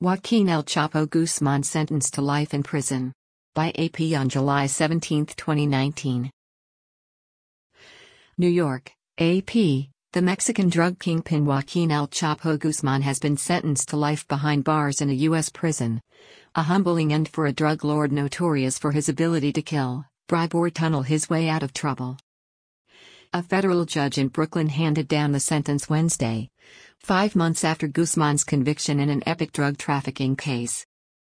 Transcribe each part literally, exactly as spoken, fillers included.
Joaquin El Chapo Guzman sentenced to life in prison. By A P on July seventeenth, twenty nineteen. New York, A P. The Mexican drug kingpin Joaquin El Chapo Guzman has been sentenced to life behind bars in a U S prison. A humbling end for a drug lord notorious for his ability to kill, bribe or tunnel his way out of trouble. A federal judge in Brooklyn handed down the sentence Wednesday, five months after Guzman's conviction in an epic drug trafficking case.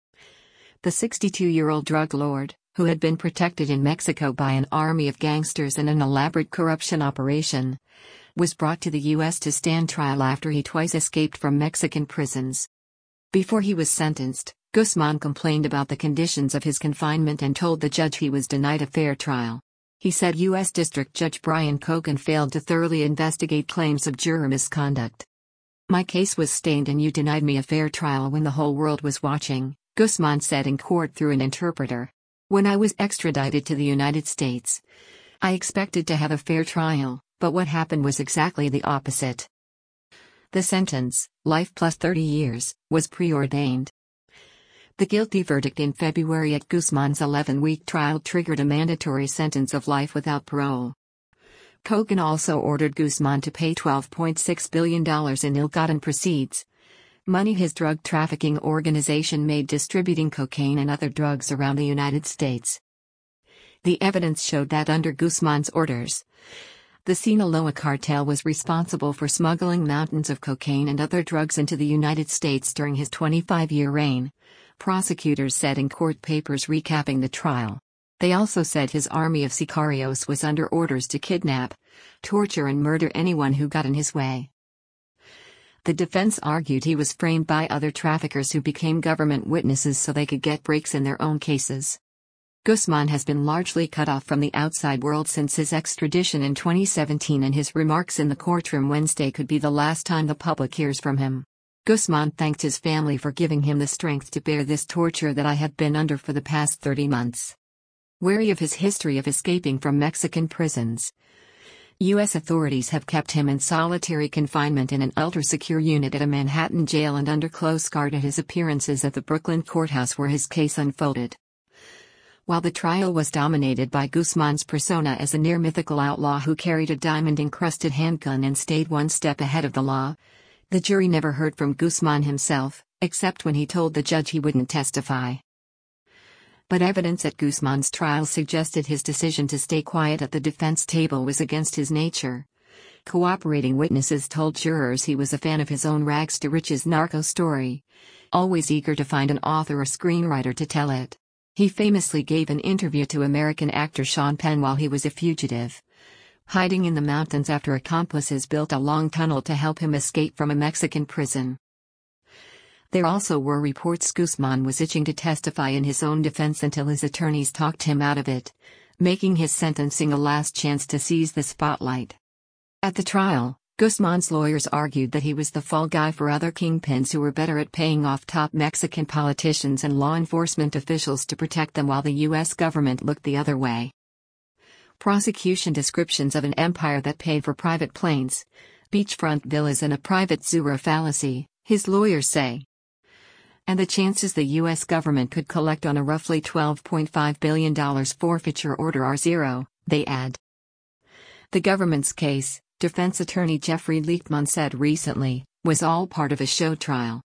The sixty-two-year-old drug lord, who had been protected in Mexico by an army of gangsters and an elaborate corruption operation, was brought to the U S to stand trial after he twice escaped from Mexican prisons. Before he was sentenced, Guzman complained about the conditions of his confinement and told the judge he was denied a fair trial. He said U S District Judge Brian Cogan failed to thoroughly investigate claims of juror misconduct. "My case was stained and you denied me a fair trial when the whole world was watching," Guzman said in court through an interpreter. "When I was extradited to the United States, I expected to have a fair trial, but what happened was exactly the opposite." The sentence, life plus thirty years, was preordained. The guilty verdict in February at Guzman's eleven-week trial triggered a mandatory sentence of life without parole. Cogan also ordered Guzman to pay twelve point six billion dollars in ill-gotten proceeds, money his drug trafficking organization made distributing cocaine and other drugs around the United States. The evidence showed that under Guzman's orders, the Sinaloa cartel was responsible for smuggling mountains of cocaine and other drugs into the United States during his twenty-five-year reign, prosecutors said in court papers recapping the trial. They also said his army of sicarios was under orders to kidnap, torture and murder anyone who got in his way. The defense argued he was framed by other traffickers who became government witnesses so they could get breaks in their own cases. Guzman has been largely cut off from the outside world since his extradition in twenty seventeen, and his remarks in the courtroom Wednesday could be the last time the public hears from him. Guzman thanked his family for giving him the strength to bear this torture that I have been under for the past thirty months. Wary of his history of escaping from Mexican prisons, U S authorities have kept him in solitary confinement in an ultra-secure unit at a Manhattan jail and under close guard at his appearances at the Brooklyn courthouse where his case unfolded. While the trial was dominated by Guzman's persona as a near-mythical outlaw who carried a diamond-encrusted handgun and stayed one step ahead of the law, the jury never heard from Guzman himself, except when he told the judge he wouldn't testify. But evidence at Guzman's trial suggested his decision to stay quiet at the defense table was against his nature. Cooperating witnesses told jurors he was a fan of his own rags-to-riches narco story, always eager to find an author or screenwriter to tell it. He famously gave an interview to American actor Sean Penn while he was a fugitive, hiding in the mountains after accomplices built a long tunnel to help him escape from a Mexican prison. There also were reports Guzman was itching to testify in his own defense until his attorneys talked him out of it, making his sentencing a last chance to seize the spotlight. At the trial, Guzman's lawyers argued that he was the fall guy for other kingpins who were better at paying off top Mexican politicians and law enforcement officials to protect them while the U S government looked the other way. Prosecution descriptions of an empire that paid for private planes, beachfront villas and a private zoo are a fallacy, his lawyers say. And the chances the U S government could collect on a roughly twelve point five billion dollars forfeiture order are zero, they add. The government's case, defense attorney Jeffrey Lichtman said recently, was all part of a show trial.